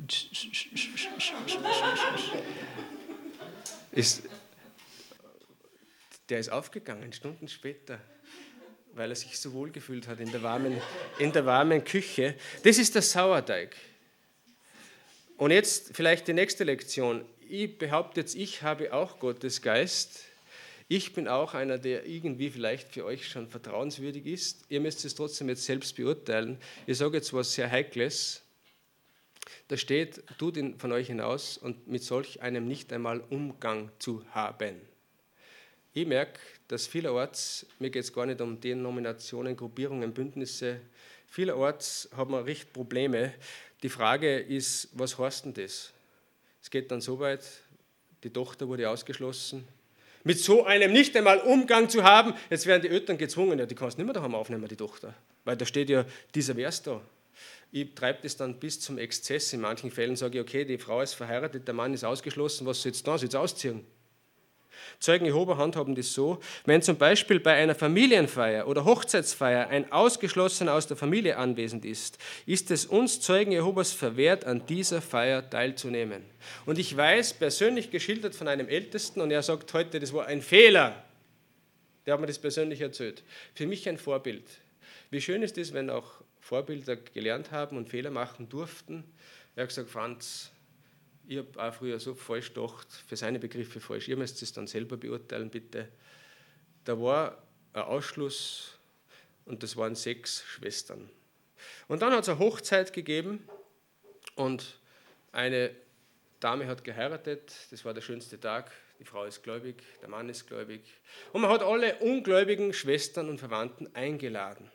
A: ist Der ist aufgegangen, Stunden später. weil er sich so wohl gefühlt hat in der warmen, in der warmen Küche. Das ist der Sauerteig. Und jetzt vielleicht die nächste Lektion. Ich behaupte jetzt, ich habe auch Gottes Geist. Ich bin auch einer, der irgendwie vielleicht für euch schon vertrauenswürdig ist. Ihr müsst es trotzdem jetzt selbst beurteilen. Ich sage jetzt was sehr Heikles. Da steht, tut ihn von euch hinaus und mit solch einem nicht einmal Umgang zu haben. Ich merke, dass vielerorts, mir geht es gar nicht um Denominationen, Gruppierungen, Bündnisse, vielerorts hat man richtig Probleme. Die Frage ist, was heißt denn das? Es geht dann so weit, die Tochter wurde ausgeschlossen. Mit so einem nicht einmal Umgang zu haben, jetzt werden die Eltern gezwungen, ja, die kannst du nicht mehr daheim aufnehmen, die Tochter. Weil da steht ja dieser Vers da. Ich treibe das dann bis zum Exzess. In manchen Fällen sage ich, okay, die Frau ist verheiratet, der Mann ist ausgeschlossen, was soll jetzt da? Soll jetzt ausziehen? Zeugen Jehova handhaben das so, wenn zum Beispiel bei einer Familienfeier oder Hochzeitsfeier ein Ausgeschlossener aus der Familie anwesend ist, ist es uns Zeugen Jehovas verwehrt, an dieser Feier teilzunehmen. Und ich weiß, persönlich geschildert von einem Ältesten, und er sagt heute, das war ein Fehler. Der hat mir das persönlich erzählt. Für mich ein Vorbild. Wie schön ist es, wenn auch Vorbilder gelernt haben und Fehler machen durften. Er hat gesagt, Franz, ich habe auch früher so falsch gedacht, für seine Begriffe falsch. Ihr müsst es dann selber beurteilen, bitte. Da war ein Ausschluss und das waren sechs Schwestern. Und dann hat es eine Hochzeit gegeben und eine Dame hat geheiratet. Das war der schönste Tag. Die Frau ist gläubig, der Mann ist gläubig. Und man hat alle ungläubigen Schwestern und Verwandten eingeladen.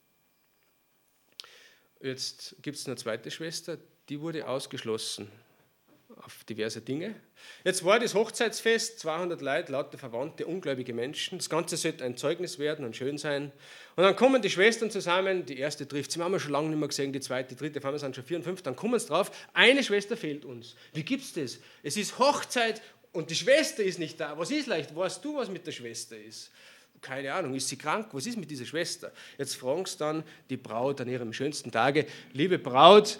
A: Jetzt gibt es eine zweite Schwester, die wurde ausgeschlossen auf diverse Dinge. Jetzt war das Hochzeitsfest, zweihundert Leute, lauter Verwandte, ungläubige Menschen. Das Ganze sollte ein Zeugnis werden und schön sein. Und dann kommen die Schwestern zusammen, die erste trifft sie, haben wir schon lange nicht mehr gesehen, die zweite, die dritte, auf einmal sind schon vier und fünf, dann kommen sie drauf, eine Schwester fehlt uns. Wie gibt's das? Es ist Hochzeit und die Schwester ist nicht da. Was ist leicht? Weißt du, was mit der Schwester ist? Keine Ahnung, ist sie krank? Was ist mit dieser Schwester? Jetzt fragen sie dann die Braut an ihrem schönsten Tage, liebe Braut,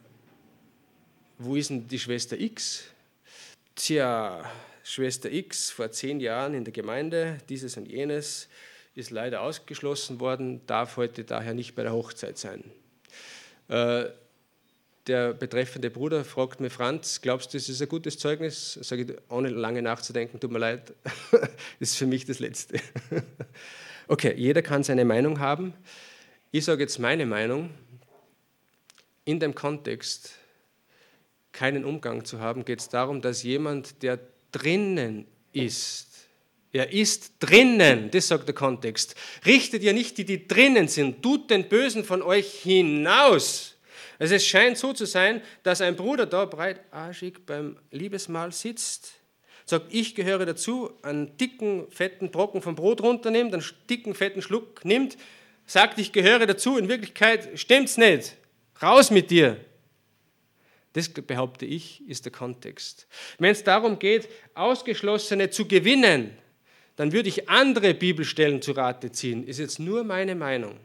A: wo ist denn die Schwester X? Tja, Schwester X vor zehn Jahren in der Gemeinde, dieses und jenes, ist leider ausgeschlossen worden, darf heute daher nicht bei der Hochzeit sein. Äh, der betreffende Bruder fragt mich, Franz, glaubst du, das ist ein gutes Zeugnis? Sage ich, ohne lange nachzudenken, tut mir leid, das ist für mich das Letzte. Okay, jeder kann seine Meinung haben. Ich sage jetzt meine Meinung. In dem Kontext, keinen Umgang zu haben, geht es darum, dass jemand, der drinnen ist, er ist drinnen, das sagt der Kontext, richtet ihr nicht die, die drinnen sind, tut den Bösen von euch hinaus. Also es scheint so zu sein, dass ein Bruder da breitarschig beim Liebesmahl sitzt, sagt, ich gehöre dazu, einen dicken, fetten Brocken vom Brot runternimmt, einen dicken, fetten Schluck nimmt, sagt, ich gehöre dazu, in Wirklichkeit stimmt's nicht, raus mit dir. Das, behaupte ich, ist der Kontext. Wenn es darum geht, Ausgeschlossene zu gewinnen, dann würde ich andere Bibelstellen zu Rate ziehen. Ist jetzt nur meine Meinung.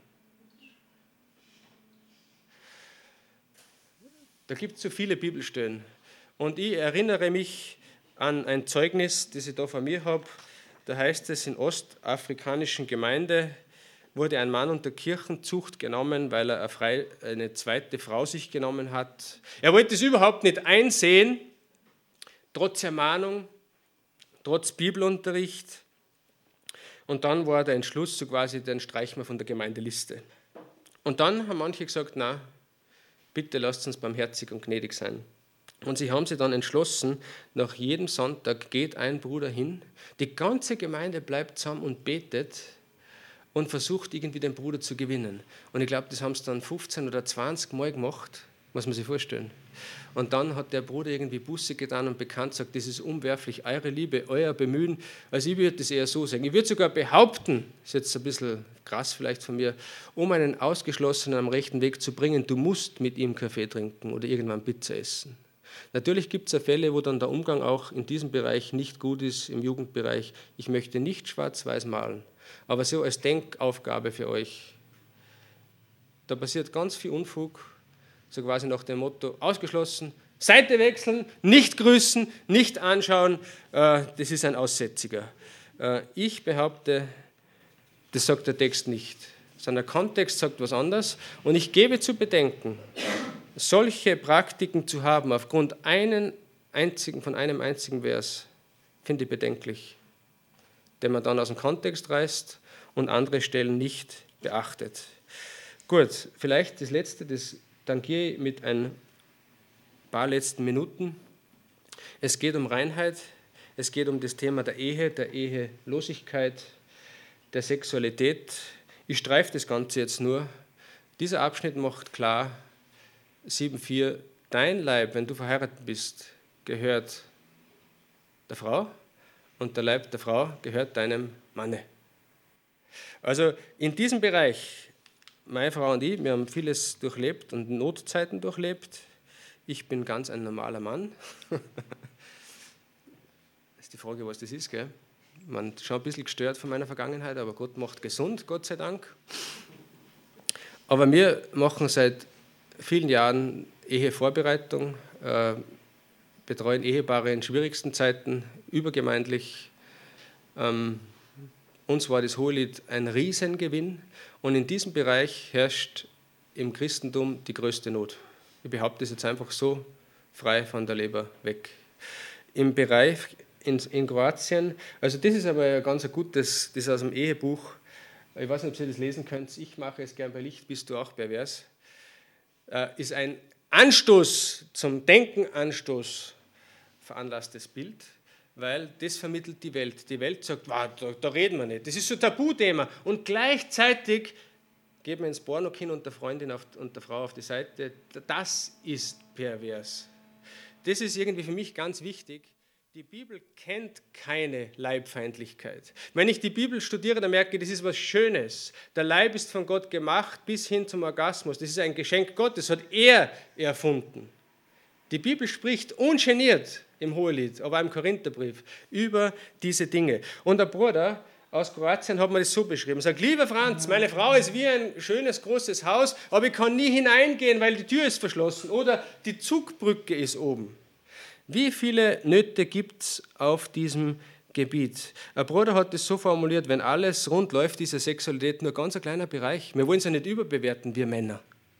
A: Da gibt es so viele Bibelstellen. Und ich erinnere mich an ein Zeugnis, das ich da von mir habe. Da heißt es, in ostafrikanischen Gemeinde wurde ein Mann unter Kirchenzucht genommen, weil er eine, Frei, eine zweite Frau sich genommen hat. Er wollte es überhaupt nicht einsehen, trotz Ermahnung, trotz Bibelunterricht. Und dann war der Entschluss, so quasi, den streichen wir von der Gemeindeliste. Und dann haben manche gesagt, na, bitte lasst uns barmherzig und gnädig sein. Und sie haben sich dann entschlossen, nach jedem Sonntag geht ein Bruder hin, die ganze Gemeinde bleibt zusammen und betet, und versucht irgendwie den Bruder zu gewinnen. Und ich glaube, das haben sie dann fünfzehn oder zwanzig Mal gemacht, muss man sich vorstellen. Und dann hat der Bruder irgendwie Buße getan und bekannt gesagt, das ist unwerflich, eure Liebe, euer Bemühen. Also ich würde das eher so sagen. Ich würde sogar behaupten, das ist jetzt ein bisschen krass vielleicht von mir, um einen Ausgeschlossenen am rechten Weg zu bringen, du musst mit ihm Kaffee trinken oder irgendwann Pizza essen. Natürlich gibt es ja Fälle, wo dann der Umgang auch in diesem Bereich nicht gut ist, im Jugendbereich. Ich möchte nicht schwarz-weiß malen. Aber so als Denkaufgabe für euch, da passiert ganz viel Unfug, so quasi nach dem Motto, ausgeschlossen, Seite wechseln, nicht grüßen, nicht anschauen, das ist ein Aussätziger. Ich behaupte, Das sagt der Text nicht, sondern der Kontext sagt was anderes. Und ich gebe zu bedenken, solche Praktiken zu haben aufgrund einen einzigen, von einem einzigen Vers, finde ich bedenklich, den man dann aus dem Kontext reißt und andere Stellen nicht beachtet. Gut, vielleicht das Letzte, das tangiere ich mit ein paar letzten Minuten. Es geht um Reinheit, es geht um das Thema der Ehe, der Ehelosigkeit, der Sexualität. Ich streife das Ganze jetzt nur. Dieser Abschnitt macht klar, sieben Punkt vier, dein Leib, wenn du verheiratet bist, gehört der Frau und der Leib der Frau gehört deinem Manne. Also in diesem Bereich, meine Frau und ich, wir haben vieles durchlebt und Notzeiten durchlebt. Ich bin ganz ein normaler Mann. Das ist die Frage, was das ist, gell? Man ist schon ein bisschen gestört von meiner Vergangenheit, aber Gott macht gesund, Gott sei Dank. Aber wir machen seit vielen Jahren Ehevorbereitung, äh, betreuen Ehepaare in schwierigsten Zeiten, übergemeindlich. Ähm, uns war das Hohelied ein Riesengewinn und in diesem Bereich herrscht im Christentum die größte Not. Ich behaupte es jetzt einfach so, frei von der Leber weg. Im Bereich in, in Kroatien, also das ist aber ein ganz gutes, das ist aus dem Ehebuch, ich weiß nicht, ob ihr das lesen könnt, ich mache es gern bei Licht, bist du auch pervers, äh, ist ein Anstoß, zum Denken Anstoß veranlasstes Bild, weil das vermittelt die Welt. Die Welt sagt, wow, da, da reden wir nicht, das ist so ein Tabuthema und gleichzeitig geht man ins Porno hin und der Freundin auf, und der Frau auf die Seite, das ist pervers. Das ist irgendwie für mich ganz wichtig. Die Bibel kennt keine Leibfeindlichkeit. Wenn ich die Bibel studiere, dann merke ich, das ist was Schönes. Der Leib ist von Gott gemacht bis hin zum Orgasmus. Das ist ein Geschenk Gottes, hat er erfunden. Die Bibel spricht ungeniert im Hohelied, aber auch im Korintherbrief über diese Dinge. Und der Bruder aus Kroatien hat mir das so beschrieben. Er sagt, lieber Franz, meine Frau ist wie ein schönes, großes Haus, aber ich kann nie hineingehen, weil die Tür ist verschlossen oder die Zugbrücke ist oben. Wie viele Nöte gibt es auf diesem Gebiet? Ein Bruder hat es so formuliert, wenn alles rund läuft, diese Sexualität nur ganz ein kleiner Bereich. Wir wollen es ja nicht überbewerten, wir Männer.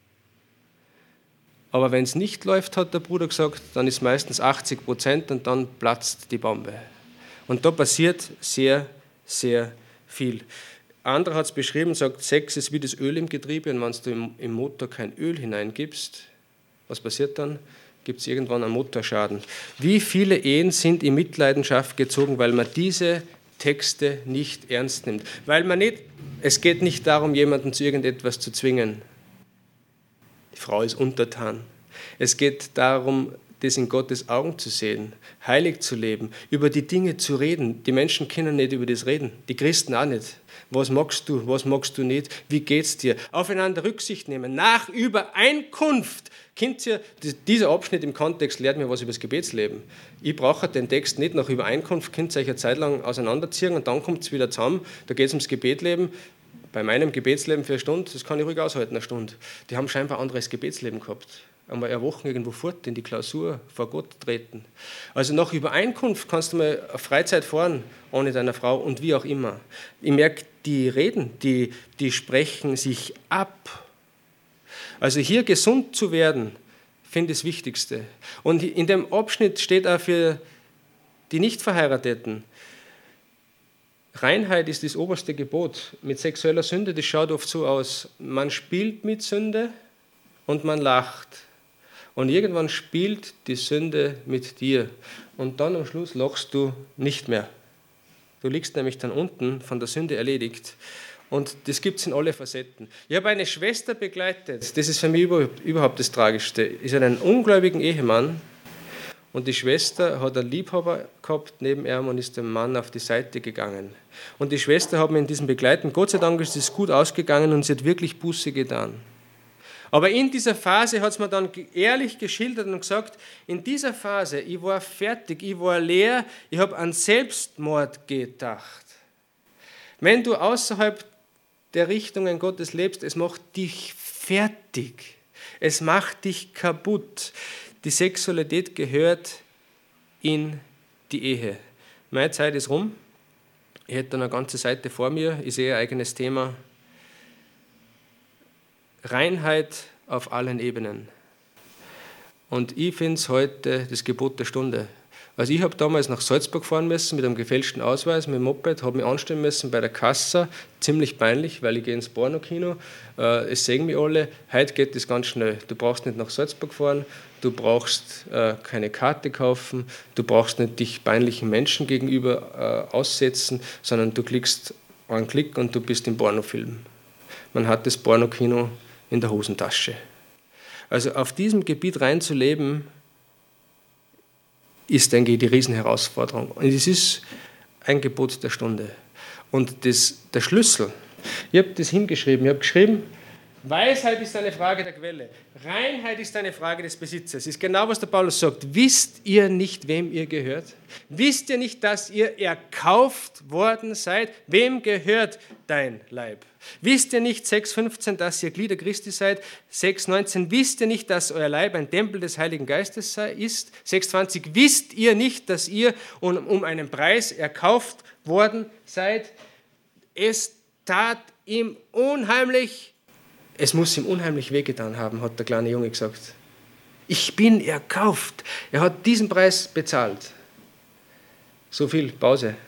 A: Aber wenn es nicht läuft, hat der Bruder gesagt, dann ist meistens achtzig Prozent und dann platzt die Bombe. Und da passiert sehr, sehr viel. Ein anderer hat es beschrieben, sagt, Sex ist wie das Öl im Getriebe und wenn du im, im Motor kein Öl hineingibst, was passiert dann? Gibt es irgendwann einen Motorschaden. Wie viele Ehen sind in Mitleidenschaft gezogen, weil man diese Texte nicht ernst nimmt? Weil man nicht, es geht nicht darum, jemanden zu irgendetwas zu zwingen. Die Frau ist untertan. Es geht darum, das in Gottes Augen zu sehen, heilig zu leben, über die Dinge zu reden. Die Menschen können nicht über das reden, die Christen auch nicht. Was magst du, was magst du nicht, wie geht's dir? Aufeinander Rücksicht nehmen, nach Übereinkunft. Kennt ihr, dieser Abschnitt im Kontext lehrt mir was über das Gebetsleben. Ich brauche den Text nicht nach Übereinkunft, könnt ihr euch eine Zeit lang auseinanderziehen und dann kommt es wieder zusammen, da geht es ums Gebetsleben. Bei meinem Gebetsleben für eine Stunde, das kann ich ruhig aushalten, eine Stunde. Die haben scheinbar ein anderes Gebetsleben gehabt. Einmal eine Woche irgendwo fort in die Klausur vor Gott treten. Also nach Übereinkunft kannst du mal auf Freizeit fahren, ohne deiner Frau und wie auch immer. Ich merke, die reden, die, die sprechen sich ab. Also hier gesund zu werden, finde ich das Wichtigste. Und in dem Abschnitt steht auch für die Nichtverheirateten, Reinheit ist das oberste Gebot. Mit sexueller Sünde, das schaut oft so aus, man spielt mit Sünde und man lacht. Und irgendwann spielt die Sünde mit dir. Und dann am Schluss lachst du nicht mehr. Du liegst nämlich dann unten, von der Sünde erledigt. Und das gibt es in alle Facetten. Ich habe eine Schwester begleitet, das ist für mich überhaupt das Tragischste. Ich habe einen ungläubigen Ehemann und die Schwester hat einen Liebhaber gehabt neben ihm und ist dem Mann auf die Seite gegangen. Und die Schwester hat mir in diesem Begleiten, Gott sei Dank ist es gut ausgegangen und sie hat wirklich Buße getan. Aber in dieser Phase hat es mir dann ehrlich geschildert und gesagt, in dieser Phase, ich war fertig, ich war leer, ich habe an Selbstmord gedacht. Wenn du außerhalb der Richtungen Gottes lebst, es macht dich fertig, es macht dich kaputt. Die Sexualität gehört in die Ehe. Meine Zeit ist rum. Ich hätte eine ganze Seite vor mir, ich sehe ein eigenes Thema. Reinheit auf allen Ebenen. Und ich finde es heute das Gebot der Stunde. Also ich habe damals nach Salzburg fahren müssen mit einem gefälschten Ausweis, mit dem Moped, habe mich anstellen müssen bei der Kassa, ziemlich peinlich, weil ich gehe ins Pornokino, äh, es sehen mich alle, heute geht das ganz schnell. Du brauchst nicht nach Salzburg fahren, du brauchst äh, keine Karte kaufen, du brauchst nicht dich peinlichen Menschen gegenüber äh, aussetzen, sondern du klickst einen Klick und du bist im Pornofilm. Man hat das Pornokino in der Hosentasche. Also auf diesem Gebiet reinzuleben, ist, denke ich, die Riesenherausforderung. Und es ist ein Gebot der Stunde. Und das, der Schlüssel, ich habe das hingeschrieben, ich habe geschrieben, Weisheit ist eine Frage der Quelle, Reinheit ist eine Frage des Besitzes. Das ist genau, was der Paulus sagt. Wisst ihr nicht, wem ihr gehört? Wisst ihr nicht, dass ihr erkauft worden seid? Wem gehört dein Leib? Wisst ihr nicht, sechs fünfzehn, dass ihr Glieder Christi seid? sechs neunzehn, wisst ihr nicht, dass euer Leib ein Tempel des Heiligen Geistes sei, ist? sechs zwanzig, wisst ihr nicht, dass ihr um, um einen Preis erkauft worden seid? Es tat ihm unheimlich, es muss ihm unheimlich wehgetan haben, hat der kleine Junge gesagt. Ich bin erkauft. Er hat diesen Preis bezahlt. So viel, Pause.